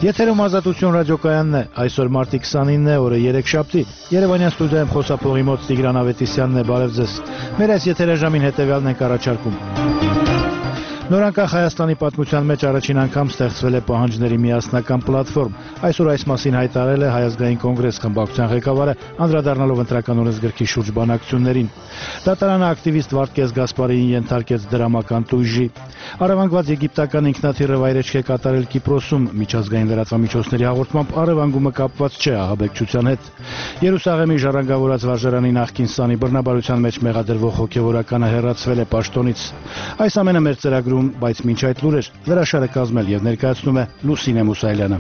Եթերում Ազատություն ռադիոկայանն է, այսօր մարտի 29 է, օրը 3-շաբթի, Երևանյան ստուդիայում խոսափողի մոտ Տիգրան Ավետիսյանն է, բարև ձեզ։ Մեր այս եթերաժամին հետևյալն ենք առաջարկում։ Նորանկախ Հայաստանի պատմության մեջ առաջին անգամ ստեղծվել է պահանջների միասնական պլատֆորմ։ Այսօր այս մասին հայտարարել է Հայ ազգային կոնգրես խմբակցության ղեկավարը, անդրադառնալով ընտրական օրենսգրքի շուրջ բանակցություններին։ Դատարանը ակտիվիստ Վարդգես Գասպարիին ենթարկեց դրամական տույժի։ Առևանգված եգիպտական ինքնաթիռը վայրեջք է կատարել Կիպրոսում, միջազգային լրատվամիջոցների հաղորդմամբ առևանգումը կապված չէ ահաբեկչության հետ։ Երուսաղեմի ժառանգավորած վարժարանի նախկին սանի բռնաբարության մեջ մեղադրվող հոգևորականը հեռացվել է պաշտոնից։ Այս ամենը մեր ծրագրում, բայց մինչ այդ լուրեր, հրաշալը կազմել եւ ներկայացնում է Լուսինե Մուսայելյանը։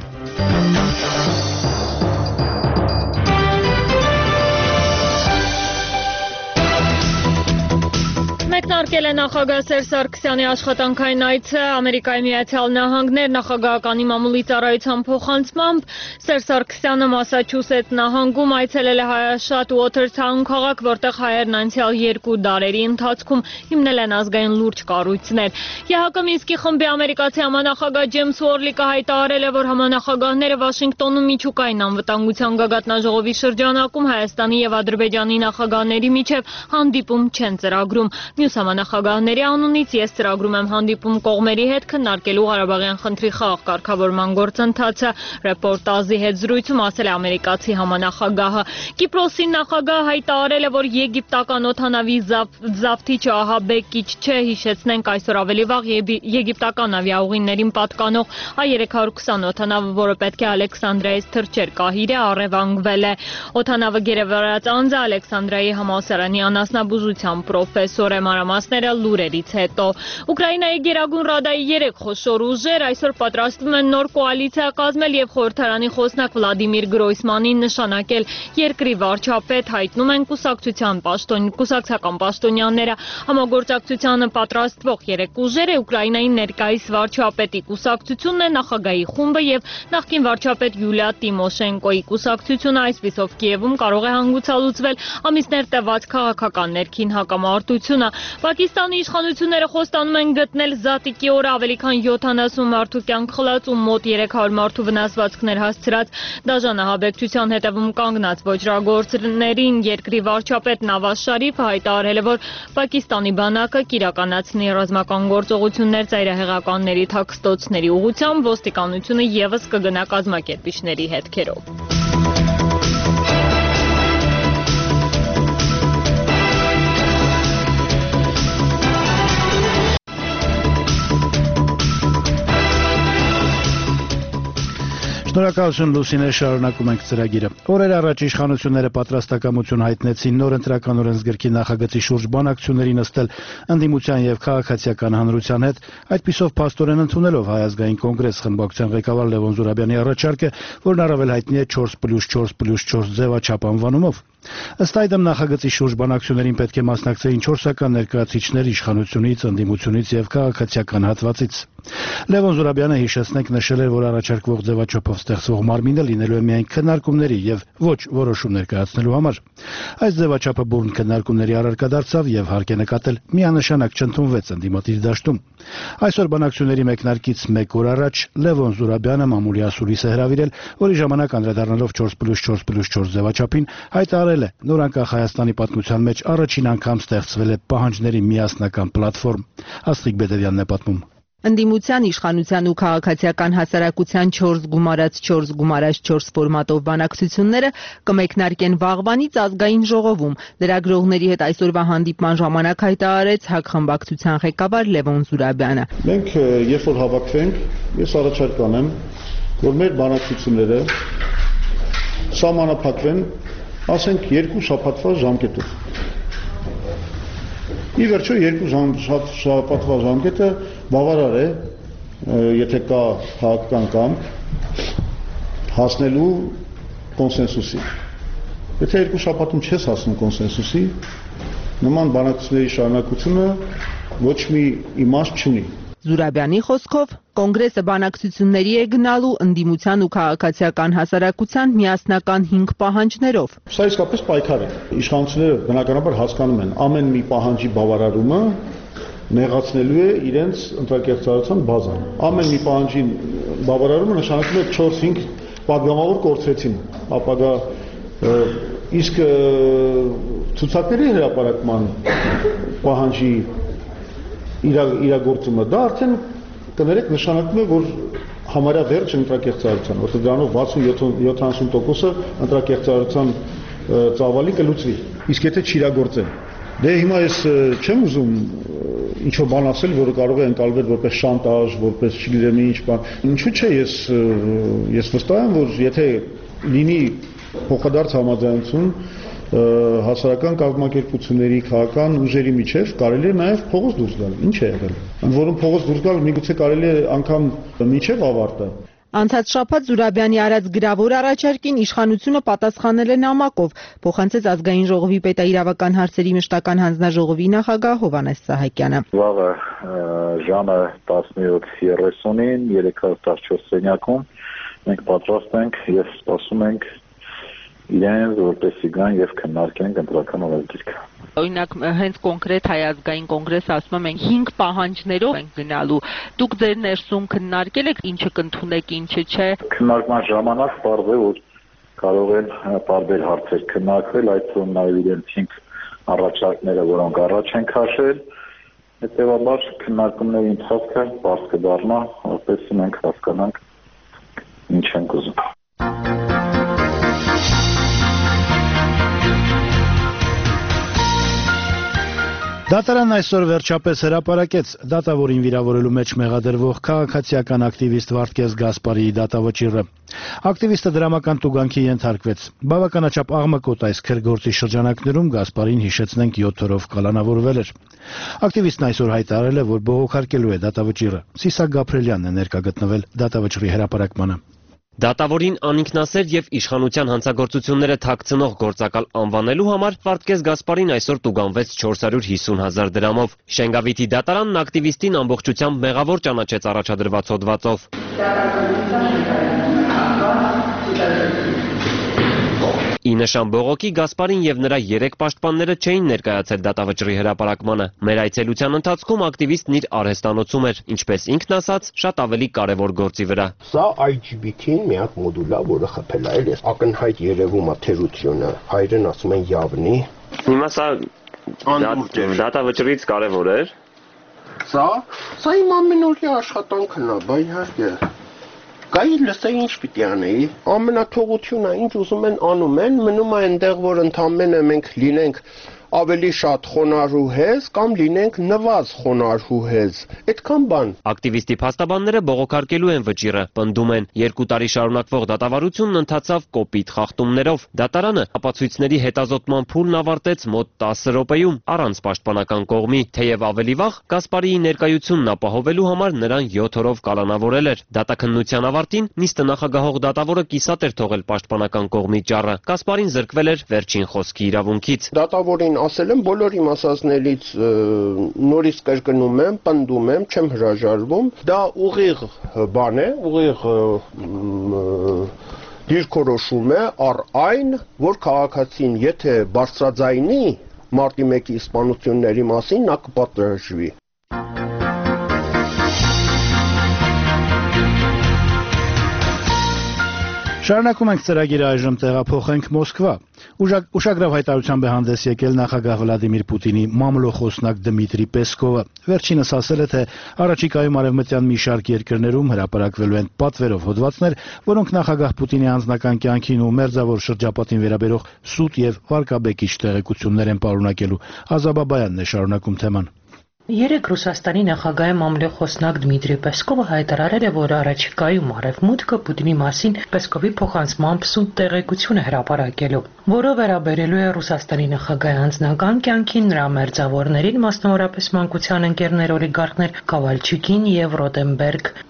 Մեկնարկել է նախագահ Սերժ Սարգսյանի աշխատանքային այցը Ամերիկայի Միացյալ Նահանգներ նախագահականի մամուլի ծառայության փոխանցմամբ Սերժ Սարգսյանը Մասաչուսեթ նահանգում այցելել է Հայաշատ Ուոթերթաուն քաղաք, որտեղ հայերն անցյալ 2 դարերի ընթացքում հիմնել են ազգային լուրջ կառույցներ։ ԵՀԿ Մինսկի խմբի ամերիկացի համանախագահ Ջեյմս Ուորլիկը հայտարարել է, որ համանախագահները Վաշինգտոնում միջուկային անվտանգության գագաթնաժողովի շրջանակում Հայաստանի եւ Ադրբեջանի նախագահների միջև հանդիպում չեն ծրագրում։ Մյուս համանախագահների անունից ես ծրագրում եմ հանդիպում կողմերի հետ քննարկելու Ղարաբաղյան խնդրի խաղաղ կարգավորման գործընթացը, ռեպորտաժի հետ զրույցում ասել է ամերիկացի համանախագահը։ Կիպրոսի նախագահը հայտարարել է, որ եգիպտական օդանավի զավթիչը ահաբեկիչ չէ, հիշեցնենք այսօր ավելի վաղ եգիպտական ավիաուղիներին պատկանող A320 օդանավը, որը պետք է Ալեքսանդրիայից թռչեր Կահիրե, առևանգվել է։ Օդանավը գերեվարած անձը Ալեքսանդրիայի համալսարանի անասնաբուժության պրոֆեսոր է, մանրամասները լուրերից հետո։ Ուկրաինայի Գերագույն Ռադայի 3 խոշոր ուժեր այսօր պատրաստվում են նոր կոալիցիա կազմել եւ խորհրդարանի խոսնակ Վլադիմիր Գրոյսմանին նշանակել երկրի վարչապետ, հայտնում են կուսակցական պաշտոնյաները։ Համագործակցությանը պատրաստվող 3 ուժերը Ուկրաինայի ներկայիս վարչապետի կուսակցությունն է, նախագահի խումբը եւ նախկին վարչապետ Յուլիա Տիմոշենկոյի կուսակցությունը, այսպիսով Կիևում կարող է հանգուցալուծվել ամիսներ տևած քաղաքական ներքին հակամարտությունը։ Պակիստանի իշխանությունները խոստանում են գտնել զատիկի օրը ավելի քան 70 մարդու կյանք խլած ու մոտ 300 մարդու վնասվածքներ հասցրած դաժան ահաբեկչության հետևում կանգնած ոճրագործներին երկրի վարչապետ Նավազ Շարիֆը հայտարարել է, որ Պակիստանի բանակը կիրականացնի ռազմական գործողություններ ծայրահեղականների թաքստոցների ուղղությամբ, ոստիկանությունը ևս կգնա կազմակերպիչների հետքերով։ Շնորհակալություն Լուսինե, շարունակում ենք ծրագիրը։ Օրեր առաջ իշխանությունները պատրաստակամություն հայտնեցին նոր ընտրական օրենսգրքի նախագծի շուրջ բանակցությունների նստել ընդդիմության եւ քաղաքացիական հանրության հետ, այդպիսով փաստորեն ընդունելով Հայ ազգային կոնգրես խմբակցության ղեկավար Լևոն Զուրաբյանի առաջարկը, որն առավել հայտնի է 4+4+4 ձևաչափ անվանումով։ Ըստ այդմ նախագծի շուրջ բանակցություններին պետք է մասնակցեին 4-ական ներկայացուցիչներ իշխանությունից, ընդդիմությունից եւ քաղաքացիական հատվածից։ Լևոն Զուրաբյանը, հիշեցնենք, նշել էր, որ առաջարկվող ձևաչափով ստեղծվող մարմինը լինելու է միայն քննարկումների եւ ոչ որոշումներ կայացնելու համար։ Այս ձևաչափը բուրըն քննարկումների առարկա դարձավ եւ հարկ է նկատել միանշանակ չընդունվեց ընդդիմադիր դաշտում։ Այսօր բանակցությունների մեկնարկից 1 օր առաջ Լևոն Զուրաբյանը մամուլի ասուլիս է հրավիրել, որի ժամանակ անդրադառնալով 4+4+4 ձևաչափին հայտարարել է, նորանկախ Հայաստանի պատմության մեջ առաջին անգամ ստեղծվել է պահանջների միասնական պլատֆորմ։ Աստղիկ Բեդևյանն է պատմում։ Ընդդիմության, իշխանության ու քաղաքացիական հասարակության 4+4+4 ֆորմատով բանակցությունները կմեկնարկեն վաղվանից ազգային ժողովում։ Լրագրողների հետ այսօրվա հանդիպման ժամանակ հայտարարեց ՀԱԿ խմբակցության ղեկավար Լևոն Զուրաբյանը։ Մենք երբ որ հավաքվենք, ես առաջարկ կանեմ, որ մեր բանակցությունները սահմանափակվեն, ասենք 2 շաբաթվա ժամկետով։ Ի վերջո 2 շաբաթվա ժամկետը բավարար է, եթե կա քաղաքական կամք հասնելու կոնսենսուսի։ Եթե 2 շաբաթում չես հասնում կոնսենսուսի, նման բանակցությունների շարունակությունը ոչ մի իմաստ չունի։ Զուրաբյանի խոսքով կոնգրեսը բանակցությունների է գնալու ընդդիմության ու քաղաքացիական հասարակության միասնական 5 պահանջներով։ Սա իսկապես պայքար է։ Իշխանությունները բնականաբար հասկանում են ամեն մի պահանջի բավարարումը նեղացնելու է իրենց ընտրակերտարության բազան։ Ամեն մի պահանջի բավարարումը նշանակում է 4-5 պատգամավոր կորցրեցին ապագա իսկ ցուցակների հրապարակման պահանջի իրագործումը դա արդեն կներեք նշանակում է որ համարյա վերջ ընտրակերտարության, որտեղ դրանով 60-70%-ը ընտրակերտարության ծավալի կլուծվի։ Իսկ եթե չիրագործեն, դե հիմա ես չեմ ուզում ինչ-որ բան ասել, որը կարող է ընկալվել որպես շանտաժ, որպես չգիտեմ ինչ բան։ Ինչու՞ չէ, ես վստահ եմ, որ եթե լինի փոխադարձ համաձայնություն հասարակական կազմակերպությունների, քաղաքական ուժերի միջև կարելի է նաև փողոց դուրս գալ։ Ինչ է եղել։ Ընդ որում փողոց դուրս գալ միգուցե կարելի է անգամ միջև ավարտը։ Անցած շաբաթ Զուրաբյանի արած գրավոր առաջարկին իշխանությունը պատասխանել է նամակով, փոխանցեց Ազգային ժողովի պետաիրավական հարցերի մշտական հանձնաժողովի նախագահ Հովհաննես Սահակյանը։ Վաղը ժամը 17:30-ին 314 սենյակում մենք պատրաստ ենք եւ սպասում ենք իրենց որպեսզի գան եւ քննարկեն ընտրական օրենսգիրքը։ Օրինակ հենց կոնկրետ Հայ ազգային կոնգրեսը ասում է մենք 5 պահանջներով ենք գնալու։ Դուք ձեր ներսում քննարկել եք ինչը կընդունեք, ինչը չէ։ Քննարկման ժամանակ պարզ է որ կարող են տարբեր հարցեր քննարկվել, այդ թվում նաեւ իրենց 5 առաջարկները, որոնք առաջ են քաշել, հետեւաբար քննարկումների ընթացքը բարձ կդառնա, որպեսզի մենք հասկանանք ինչ ենք ուզում։ Դատարանն այսօր վերջապես հրապարակեց դատավորին վիրավորելու մեջ մեղադրվող քաղաքացիական ակտիվիստ Վարդգես Գասպարիի դատավճիռը։ Ակտիվիստը դրամական տուգանքի ենթարկվեց։ Բավականաչափ աղմկոտ այս քրգործի շրջանակներում Գասպարին հիշեցնենք 7 օրով կալանավորվել էր։ Ակտիվիստն այսօր հայտարարել է, որ բողոքարկելու է դատավճիռը։ Սիսակ Գաբրելյանն է ներկա գտնվել դատավճռի հրապարակմանը։ Դատավորին անինքնասեր եւ իշխանության հանցագործությունները թաքցնող գործակալ անվանելու համար Վարդգես Գասպարին այսօր տուգանվեց 450,000 դրամով։ Շենգավիթի դատարանն ակտիվիստին ամբողջությամբ մեղավոր ճանաչեց առաջադրված հոդվածով։ Ի նշան բողոքի Գասպարին եւ նրա 3 պաշտպանները չէին ներկայացել դատավճռի հրապարակմանը։ Մեր այցելության ընթացքում ակտիվիստն իր արհեստանոցում էր, ինչպես ինքն ասաց, շատ ավելի կարևոր գործի վրա։ Սա IGBT-ին մի հատ մոդուլ է, որը խփել է, ես ակնհայտ երևում է թերությունը, հայերեն ասում են յավնի։ Հիմա սա դատավճռից կարևոր էր։ Սա իմ ամենօրյա աշխատանքն է, բայ իհարկե։ Գայի լսեի ինչ պիտի անեի, ամենաթողությունը ինչ ուզում են անում են, մնում է այնտեղ, որ ընդամենը մենք լինենք ավելի շատ խոնարհուհեզ կամ լինենք նվազ խոնարհուհեզ, այդքան բան։ Ակտիվիստի փաստաբանները բողոքարկելու են վճիռը, պնդում են 2 տարի շարունակվող դատավարությունն ընթացավ կոպիտ խախտումներով։ Դատարանը ապացույցների հետազոտման փուլն ավարտեց մոտ 10 րոպեում առանց պաշտպանական կողմի, թեև ավելի վաղ Գասպարիի ներկայությունն ապահովելու համար նրան 7 օրով կալանավորել էր։ Դատաքննության ավարտին նիստը նախագահող դատավորը կիսատ էր թողել պաշտպանական կողմի ճառը։ Գասպարին զրկվել էր վերջին խոսքի իրավունքից։ Դատավորին ասել եմ բոլոր իմ ասածներից նորից կրկնում եմ, պնդում եմ, չեմ հրաժարվում, դա ուղիղ բան է, ուղիղ դիրքորոշում է առ այն, որ քաղաքացին եթե բարձրաձայնի մարտի 1-ի սպանությունների մասին, նա կպատրաստվի։ Շարունակում ենք ծրագիրը այժմ տեղափոխենք Մոսկվա։ Ուշագրավ հայտարարությամբ է հանդես եկել նախագահ Վլադիմիր Պուտինի մամլոխոսնակ Դմիտրի Պեսկովը։ Վերջինս ասել է, թե առաջիկայում արևմտյան մի շարք երկրներում հրապարակվելու են պատվերով հոդվածներ, որոնք նախագահ Պուտինի անձնական կյանքին ու մերձավոր շրջապատին վերաբերող սուտ եւ վարկաբեկիչ տեղեկություններ են պարունակելու։ Ազա Բաբայանն է շարունակում թեման։ Երեկ Ռուսաստանի նախագահի մամլոխոսնակ Դմիտրի Պեսկովը հայտարարել է, որ առաջիկայում Արևմուտքը Պուտինի մասին Պեսկովի փոխանցմամբ սուտ տեղեկություն է հրապարակելու, որը վերաբերելու է Ռուսաստանի նախագահի անձնական կյանքին, նրա մերձավորներին, մասնավորապես մանկության ընկերներ օլիգարխներ Կավալչիկին եւ Ռոտենբերգ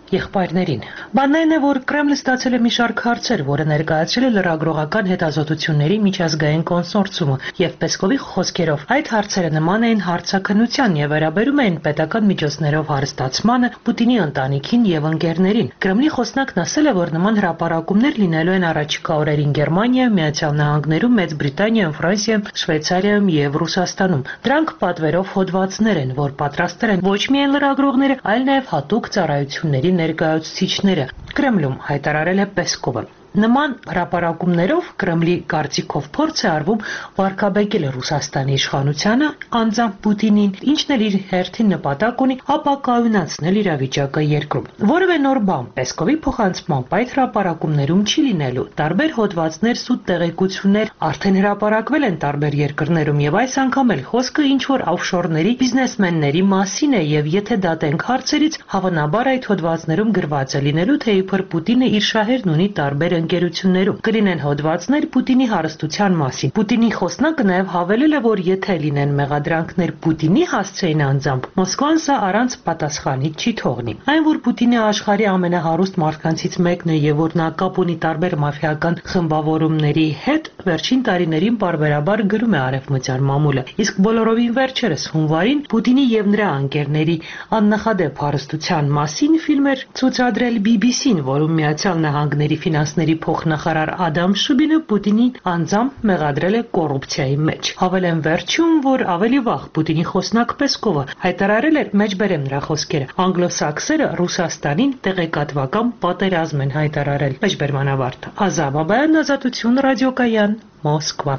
եղբայրներին։ Բանն է, որ Կրեմլը ստացել է մի շարք հարցեր, որը ներկայացրել է լրագրողական հետազոտությունների միջազգային կոնսորցիումը, եւ Պեսկովի խոսքերով այդ հարցերը նման էին հարցաքննության եւ վերաբերում էին պետական միջոցներով հարստացմանը, Պուտինի ընտանիքին եւ ընկերներին։ Կրեմլի խոսնակն ասել է, որ նման հրապարակումներ լինելու են առաջիկա օրերին Գերմանիայում, Միացյալ Նահանգներում, Մեծ Բրիտանիայում, Ֆրանսիայում, Շվեյցարիայում եւ Ռուսաստանում։ Դրանք պատվերով հոդվածներ են, որ պատրաստել են ոչ միայն լրագրողները, այլ նաեւ հատուկ ծառայությունների ներկայացուցիչները, Կրեմլում հայտարարել է Պեսկովը։ Նման հրապարակումներով Կրեմլի կարծիքով փորձ է արվում վարկաբեկել Ռուսաստանի իշխանությանը, անձամբ Պուտինին, ինչն էլ իր հերթին նպատակ ունի ապակայունացնել իրավիճակը երկրում։ Որևէ նոր բան Պեսկովի փոխանցմամբ այդ հրապարակումներում չի լինելու։ Տարբեր հոդվածներ, սուտ տեղեկություններ արդեն հրապարակվել են տարբեր երկրներում եւ այս անգամ էլ խոսքը ինչ-որ օֆշորների բիզնեսմենների մասին է եւ եթե դատենք հարցերից, հավանաբար այդ հոդվածներում գրված է լինելու, թե իբր Պուտինը իր շահերն ունի տարբեր ընկերություններում կլինեն հոդվածներ Պուտինի հարստության մասին։ Պուտինի խոսնակը նաև հավելել է, որ եթե լինեն մեղադրանքներ Պուտինի հասցեին անձամբ, Մոսկվան սա առանց պատասխանի չի թողնի։ Այն, որ Պուտինը աշխարհի ամենահարուստ մարդկանցից մեկն է եւ որ նա կապ ունի տարբեր մաֆիական խմբավորումների հետ, վերջին տարիներին պարբերաբար գրում է Արևմտյան մամուլը։ Իսկ բոլորովին վերջերս հունվարին Պուտինի եւ նրա ընկերների աննախադեպ հարստության մասին ֆիլմ էր ցուցադրել BBC-ն, որում Միացյալ Նահանգների ֆինանսների փոխնախարար Ադամ Շուբինը Պուտինին անձամբ մեղադրել է կոռուպցիայի մեջ։ Հավելեն վերջում, որ ավելի վաղ Պուտինի խոսնակ Պեսկովը հայտարարել էր, մեջբերեմ նրա խոսքերը, անգլոսաքսերը Ռուսաստանին տեղեկատվական պատերազմ են հայտարարել։ Մեջբերման ավարտ։ Ազատ Բաբայան, Ազատություն ռադիոկայան, Մոսկվա։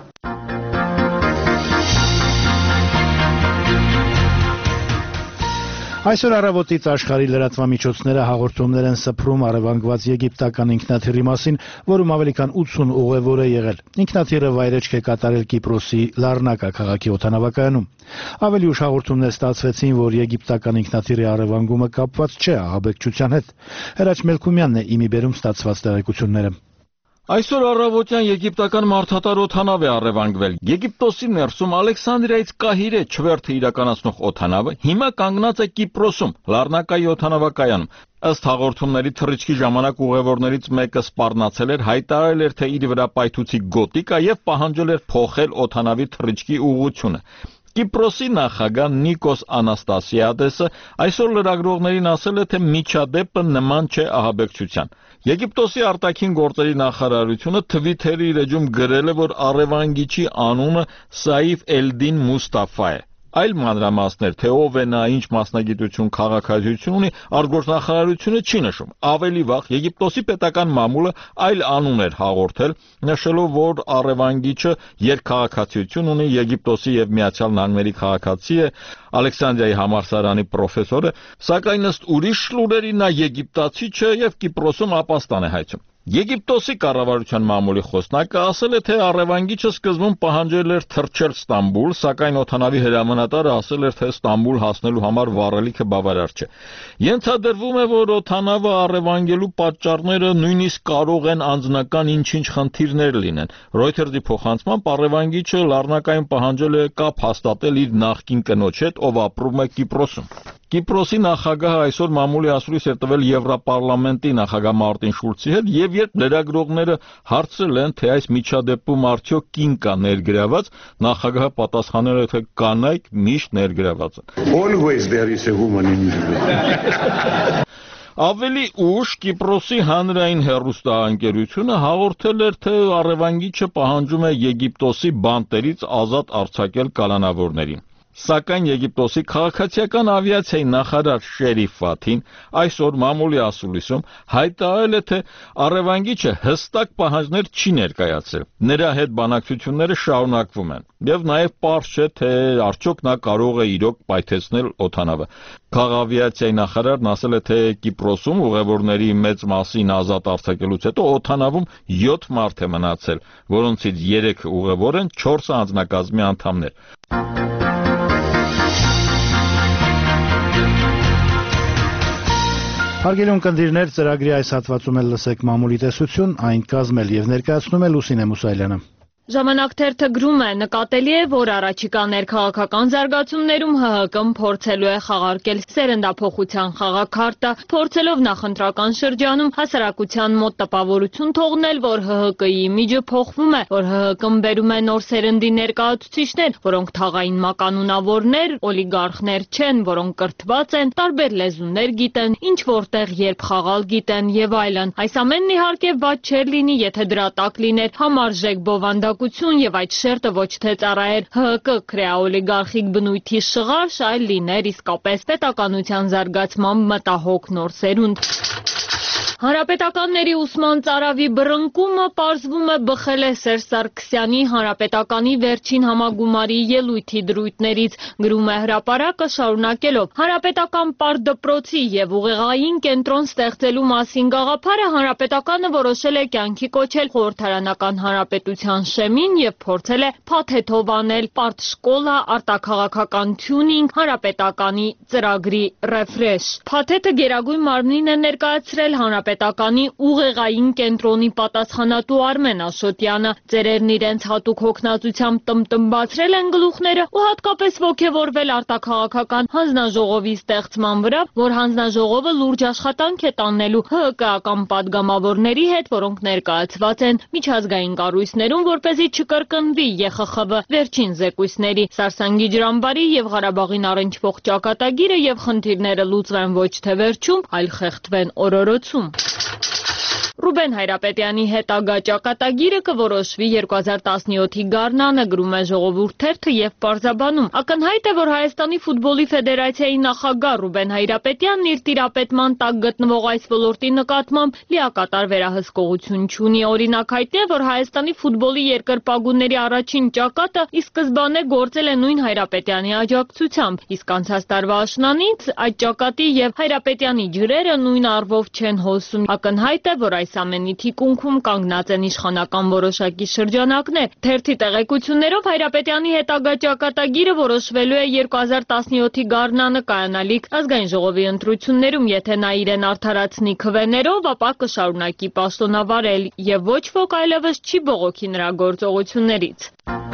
Այսօր առավոտից աշխարհի լրատվամիջոցները հաղորդումներ են սփռում առևանգված եգիպտական ինքնաթիռի մասին, որում ավելի քան 80 ուղևոր է եղել։ Ինքնաթիռը վայրեջք է կատարել Կիպրոսի Լառնակա քաղաքի օդանավակայանում։ Ավելի ուշ հաղորդումներ ստացվեցին, որ եգիպտական ինքնաթիռի առևանգումը կապված չէ ահաբեկչության հետ։ Հրաչ Մելքումյանն է իմի բերում ստացված տեղեկությունները։ Այսօր առավոտյան եգիպտական մարդատար օդանավ է առևանգվել։ Եգիպտոսի ներսում Ալեքսանդրիայից Կահիրե չվերթը իրականացնող օդանավը հիմա կանգնած է Կիպրոսում, Լառնակայի օդանավակայանում։ Ըստ հաղորդումների թռիչքի ժամանակ ուղևորներից մեկը սպառնացել էր, հայտարարել էր, թե իր վրա պայթուցիկ գոտի կա եւ պահանջել էր փոխել օդանավի թռիչքի ուղղությունը։ Կիպրոսի նախագահ Նիկոս Անաստասիադեսը այսօր լրագրողներին ասել է, թե միջադեպը նման չէ ահաբեկչության։ Եգիպտոսի արտաքին գործերի նախարարությունը Թվիթերի իր էջում գրել է, որ առևանգիչի անունը Սաիֆ Էլդին Մուստաֆա է։ Այլ մանրամասներ, թե ով է նա, ինչ մասնագիտություն, քաղաքացիություն ունի, արտգործնախարարությունը չի նշում։ Ավելի վաղ Եգիպտոսի պետական մամուլը այլ անուն էր հաղորդել, նշելով, որ առևանգիչը երկքաղաքացիություն ունի, Եգիպտոսի եւ Միացյալ Նահանգների քաղաքացի է, Ալեքսանդրիայի համալսարանի պրոֆեսոր է, սակայն ըստ ուրիշ լուրերի նա եգիպտացի չէ եւ Կիպրոսում ապաստան է հայցում։ Եգիպտոսի կառավարության մամուլի խոսնակը ասել է, թե առևանգիչը սկզբում պահանջել էր թռչել Ստամբուլ, սակայն օդանավի հրամանատարը ասել էր, թե Ստամբուլ հասնելու համար վառելիքը բավարար չէ։ Ենթադրվում է, որ օդանավը առևանգելու պատճառները նույնիսկ կարող են անձնական ինչ-ինչ խնդիրներ լինեն։ Reuters-ի փոխանցմամբ առևանգիչը Լառնակայում պահանջել է կապ հաստատել իր նախկին կնոջ հետ, ով ապրում է Կիպրոսում։ Կիպրոսի նախագահը այսօր մամուլի ասուլիս է տվել Եվրոպարլամենտի նախագահ Մարտին Շուլցի հետ եւ երբ լրագրողները հարցրել են, թե այս միջադեպում արդյոք կին կա ներգրաված, նախագահը պատասխանել է, թե կանայք միշտ ներգրաված են։ Always there is a woman in it. Ավելի ուշ Կիպրոսի հանրային հեռուստաընկերությունը հաղորդել էր, թե առևանգիչը պահանջում է Եգիպտոսի բանտերից ազատ արձակել կալանավորներին։ Սակայն Եգիպտոսի քաղաքացիական ավիացիայի նախարար Շերիֆ Ֆաթին այսօր մամուլի ասուլիսում հայտարարել է, թե առևանգիչը հստակ պահանջներ չի ներկայացրել։ Նրա հետ բանակցությունները շարունակվում են եւ նաեւ պարզ չէ, թե արդյոք նա կարող է իրոք պայթեցնել օդանավը։ Քաղաքավիացիայի նախարարն ասել է, թե Կիպրոսում ուղևորների մեծ մասին ազատ արձակելուց հետո օդանավում 7 մարդ է մնացել, որոնցից 3 ուղևոր են, 4-ը անձնակազմի անդամներ։ Հարգելի ունկնդիրներ, ծրագրի այս հատվածում էլ լսեք մամուլի տեսություն, այն կազմել եւ ներկայացնում է Լուսինե Մուսայելյանը։ Ժամանակ թերթը գրում է, նկատելի է, որ առաջիկա ներքաղաքական զարգացումներում ՀՀԿ-ն փորձելու է խաղարկել սերնդափոխության խաղաքարտը, փորձելով նախընտրական շրջանում հասարակության մոտ տպավորություն թողնել, որ ՀՀԿ-ի իմիջը փոխվում է, որ ՀՀԿ-ն բերում է նոր սերնդի ներկայացուցիչներ, որոնք թաղային մականունավորներ, օլիգարխներ չեն, որոնք կրթված են, տարբեր լեզուներ գիտեն, ինչ որտեղ երբ խաղալ գիտեն եւ այլն։ Այս ամենն իհարկե ված չէր լինի, եթե դրա տակ լիներ համարժեք բովանդակ եւ այդ շերտը ոչ թե ծառայեր ՀՀԿ քրեաօլիգարխիկ բնույթի շղարշ, այլ լիներ իսկապես պետականության զարգացման մտահոգ նոր սերունդ։ Հանրապետականների ուսման ծարավի բռնկումը պարզվում է բխել է Սերժ Սարգսյանի հանրապետականի վերջին համագումարի ելույթի դրույթներից, գրում է հրապարակը շարունակելով. Հանրապետական պարտդպրոցի եւ ուղեղային կենտրոն ստեղծելու մասին գաղափարը հանրապետականը որոշել է կյանքի կոչել խորհրդարանական հանրապետության շեմին եւ փորձել է փաթեթով անել պարտշկոլա, արտաքաղաքական թյունինգ, հանրապետականի ծրագրի ռեֆրեշ։ Փաթեթը Գերագույն մարմնին է ներկայացրել Պետականի ուղեղային կենտրոնի պատասխանատու Արմեն Աշոտյանը, ծերերն իրենց հատուկ հոգնածությամբ տմտմբացրել են գլուխները ու հատկապես ոգևորվել արտաքաղաքական հանձնաժողովի ստեղծման վրա, որ հանձնաժողովը լուրջ աշխատանք է տանելու ՀՀԿ-ական падգամավորների հետ, որոնք ներկայացված են միջազգային կառույցներում, որպեսզի չկրկնվի ԵԽԽՎ վերջին զեկույցների Սարսանգի ջրամբարի եւ Ղարաբաղին առնչվող ճակատագիրը եւ խնդիրները լուծվեն ոչ թե վերջում, այլ խեղդվեն օրորոցում։ Ռուբեն Հայրապետյանի հետագա ճակատագիրը կորոշվի 2017-ի գարնանը, գրում է Ժողովուրդ թերթը եւ պարզաբանում. ակնհայտ է, որ Հայաստանի ֆուտբոլի ֆեդերացիայի նախագահ Ռուբեն Հայրապետյանն իր տիրապետման տակ գտնվող այս ոլորտի նկատմամբ լիակատար վերահսկողություն չունի։ Օրինակ հայտնի է, որ Հայաստանի ֆուտբոլի երկրպագուների առաջին ճակատը ի սկզբանե գործել է նույն Հայրապետյանի աջակցությամբ, իսկ անցած տարվա աշնանից այդ ճակատի եւ Հայրապետյանի ջրերը նույն առվով չեն հոսում։ Ակնհայտ է, որ այս ամենի թիկունքում կանգնած են իշխանական որոշակի շրջանակներ։ Թերթի տեղեկություններով Հայրապետյանի հետագա ճակատագիրը որոշվելու է 2017-ի գարնանը կայանալիք ազգային ժողովի ընտրություններում, եթե նա իրեն արդարացնի քվեներով, ապա կշարունակի պաշտոնավարել եւ ոչ ոք այլևս չի բողոքի նրա գործողություններից։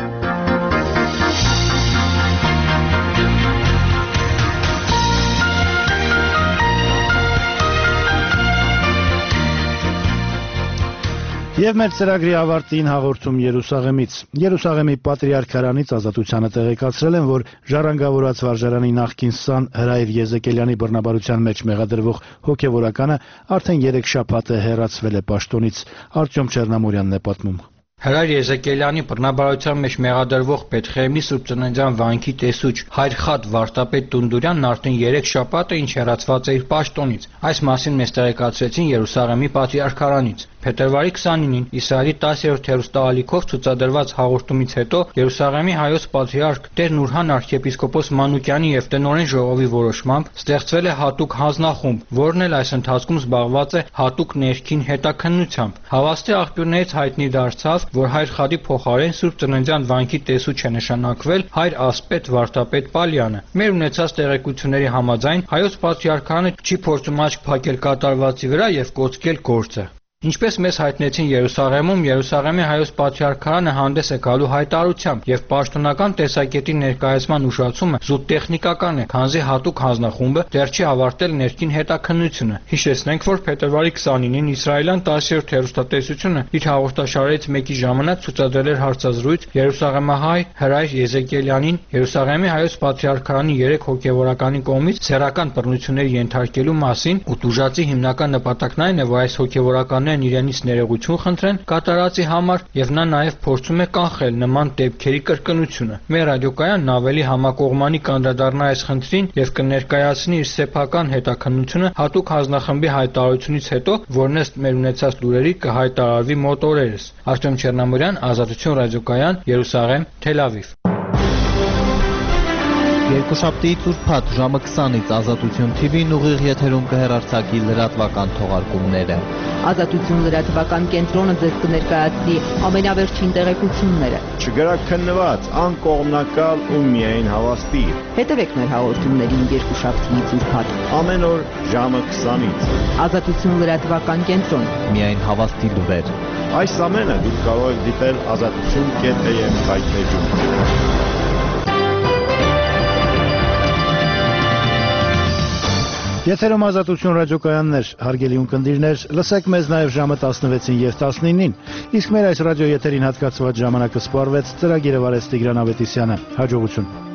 Եվ մեր ծրագրի ավարտին հաղորդում Երուսաղեմից։ Երուսաղեմի պատրիարքարանից Ազատությանը տեղեկացրել են, որ ժառանգավորած վարժարանի նախկին սան Հրայր Եզեկելյանի բռնաբարության մեջ մեղադրվող հոգևորականը արդեն 3 շաբաթ է հեռացվել է պաշտոնից։ Արտյոմ Չեռնամորյանն է պատմում։ Հրայր Եզեկելյանի բռնաբարության մեջ մեղադրվող Պետխեմի Սուրբ Ծննդյան վանքի տեսուչ Հայրխատ Վարդապետ Տունդուրյանն արդեն 3 շաբաթ է ինչ հեռացված է իր պաշտոնից։ Այս մասին մեզ տեղեկացրեցին Երուսաղեմի պատրիարքարանից։ Փետրվարի 29-ին Իսրայելի 10-րդ հեռուստաալիքով ցուցադրված հաղորդումից հետո Երուսաղեմի հայոց պատրիարք Տեր Նուրհան arczepiskopos Մանուկյանի եւ տնօրեն ժողովի որոշմամբ ստեղծվել է հատուկ հանձնախումբ, որն էլ այս ընթացքում զբաղված է հատուկ ներքին հետաքննությամբ։ Հավաստի աղբյուրներից հայտնի դարձավ, որ Հայր Խադի փոխարեն Սուրբ Ծննդյան վանքի տեսուչ է նշանակվել Հայր Ասպետ Վարդապետ Պալյանը։ Մեր ունեցած տեղեկությունների համաձայն հայոց պատրիարքարանը չի փորձում աչք փակել կատարվածի վրա եւ կոծկել գործը։ Ինչպես մեզ հայտնեցին Երուսաղեմում, Երուսաղեմի հայոց պատրիարքարանը հանդես է գալու հայտարարությամբ եւ պաշտոնական տեսակետի ներկայացման ուշացումը զուտ տեխնիկական է, քանզի հատուկ հանձնախումբը դեռ չի ավարտել ներքին հետաքննությունը։ Հիշեցնենք, որ փետրվարի 29-ին Իսրայելյան 10-րդ հեռուստատեսությունը իր հաղորդաշարերից մեկի ժամանակ ցուցադրել էր հարցազրույց Երուսաղեմահայ Հրայր Եզեկելյանին Երուսաղեմի հայոց պատրիարքարանի 3 հոգևորականի կողմից սեռական բռնությունների ենթարկելու մասին, ու տուժածի հիմնական նպատակն այն է, որ այս հոգևորականները իրենից ներողություն խնդրեն կատարածի համար եւ նա նաեւ փորձում է կանխել նման դեպքերի կրկնությունը։ Մեր ռադիոկայանն ավելի համակողմանի կանդրադառնա այս խնդրին եւ կներկայացնի իր սեփական հետաքննությունը հատուկ հանձնախմբի հայտարարությունից հետո, որն ըստ մեր ունեցած լուրերի կհայտարարվի մոտ օրերս։ Արտյոմ Չեռնամորյան, Ազատություն ռադիոկայան, Երուսաղեմ, Թել Ավիվ։ Երկուշաբթիից ուրբաթ ժամը 20-ից Ազատություն TV-ն ուղիղ եթերում կհեռարձակի լրատվական թողարկումները։ Ազատություն լրատվական կենտրոնը ձեզ կներկայացնի ամենավերջին տեղեկությունները։ Չգրակ քննված, անկողմնակալ ու միայն հավաստի։ Հետևեք մեր հաղորդումներին երկուշաբթիից ուրբաթ։ Ամեն օր ժամը 20-ից։ Ազատություն լրատվական կենտրոն։ Միայն հավաստի լուրեր։ Այս ամենը դուք կարող եք դիտել azatutsun.am հայտնեջում։ Եթերում Ազատություն ռադիոկայաններ, հարգելի ունկնդիրներ, լսեք մեզ նաև ժամը 16-ին եւ 19-ին, իսկ մեր այս ռադիոեթերին հատկացված ժամանակը սպառվեց, ծրագիրը վարեց Տիգրան Ավետիսյանը, հաջողություն։